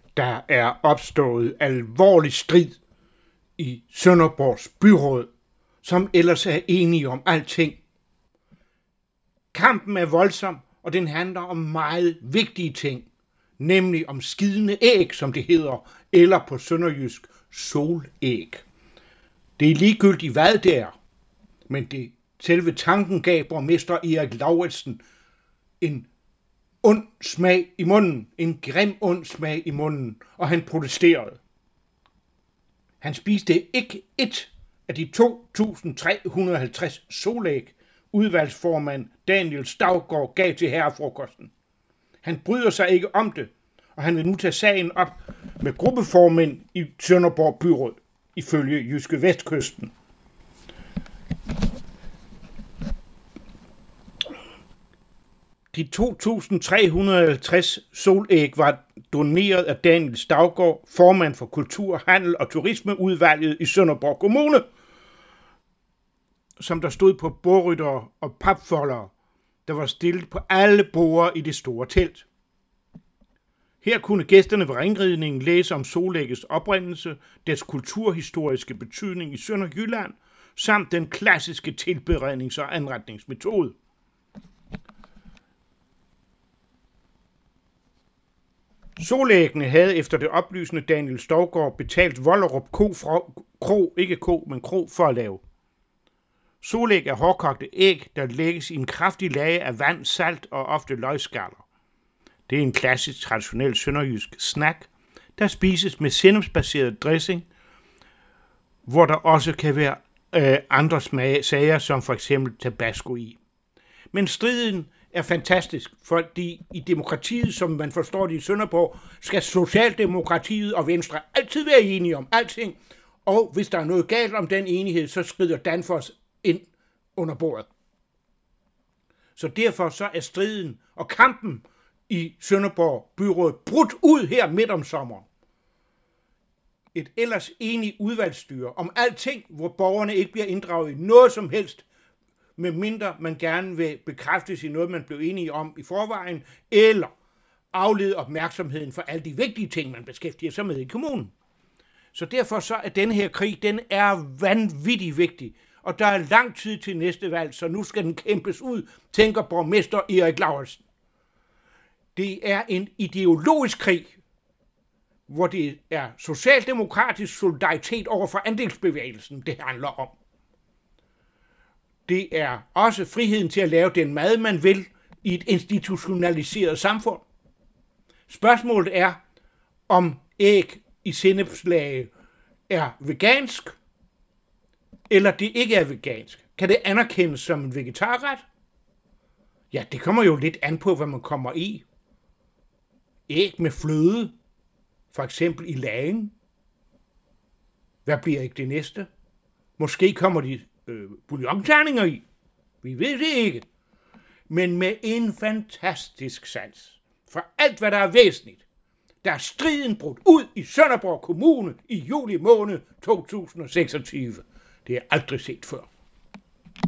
Der er opstået alvorlig strid i Sønderborgs byråd, som ellers er enige om alting. Kampen er voldsom, og den handler om meget vigtige ting, nemlig om skidende æg, som det hedder, eller på sønderjysk solæg. Det er ligegyldigt, hvad det er, men selve tanken gav borgmester Erik Lauritsen en ond smag i munden, en grim ond smag i munden, og han protesterede. Han spiste ikke ét af de 2.350 solæg, udvalgsformand Daniel Staugaard gav til herrefrokosten. Han bryder sig ikke om det, og han vil nu tage sagen op med gruppeformænd i Sønderborg byråd, ifølge Jyske Vestkysten. De 2.350 solæg var doneret af Daniel Staugaard, formand for Kultur, Handel og Turismeudvalget i Sønderborg Kommune, som der stod på bordryttere og papfoldere, der var stillet på alle borde i det store telt. Her kunne gæsterne ved ringridningen læse om solæggets oprindelse, dets kulturhistoriske betydning i Sønderjylland, samt den klassiske tilberednings- og anretningsmetode. Solæggene havde efter det oplysende Daniel Staugaard betalt Vollerup Kro for at lave. Solæg er hårdkogte æg, der lægges i en kraftig lage af vand, salt og ofte løgskaller. Det er en klassisk traditionel sønderjysk snack, der spises med sennepsbaseret dressing, hvor der også kan være andre sager, som for eksempel tabasco i. Men striden er fantastisk, fordi i demokratiet, som man forstår det i Sønderborg, skal Socialdemokratiet og Venstre altid være enige om alting, og hvis der er noget galt om den enighed, så skrider Danfoss ind under bordet. Så derfor så er striden og kampen i Sønderborg byråd brudt ud her midt om sommeren. Et ellers enigt udvalgsstyre om alting, hvor borgerne ikke bliver inddraget i noget som helst, medmindre man gerne vil bekræftes i noget, man blev enige om i forvejen, eller aflede opmærksomheden for alle de vigtige ting, man beskæftiger sig med i kommunen. Så derfor så er denne her krig, den er vanvittig vigtig, og der er lang tid til næste valg, så nu skal den kæmpes ud, tænker borgmester Erik Lauritsen. Det er en ideologisk krig, hvor det er socialdemokratisk solidaritet over for andelsbevægelsen, det handler om. Det er også friheden til at lave den mad, man vil i et institutionaliseret samfund. Spørgsmålet er, om æg i sennepslage er vegansk, eller det ikke er vegansk. Kan det anerkendes som en vegetarret? Ja, det kommer jo lidt an på, hvad man kommer i. Æg med fløde, for eksempel i lagen. Hvad bliver ikke det næste? Måske kommer de bouillonterninger i. Vi ved det ikke. Men med en fantastisk sans for alt, hvad der er væsentligt, der er striden brudt ud i Sønderborg Kommune i juli måned 2026. Det er aldrig set før.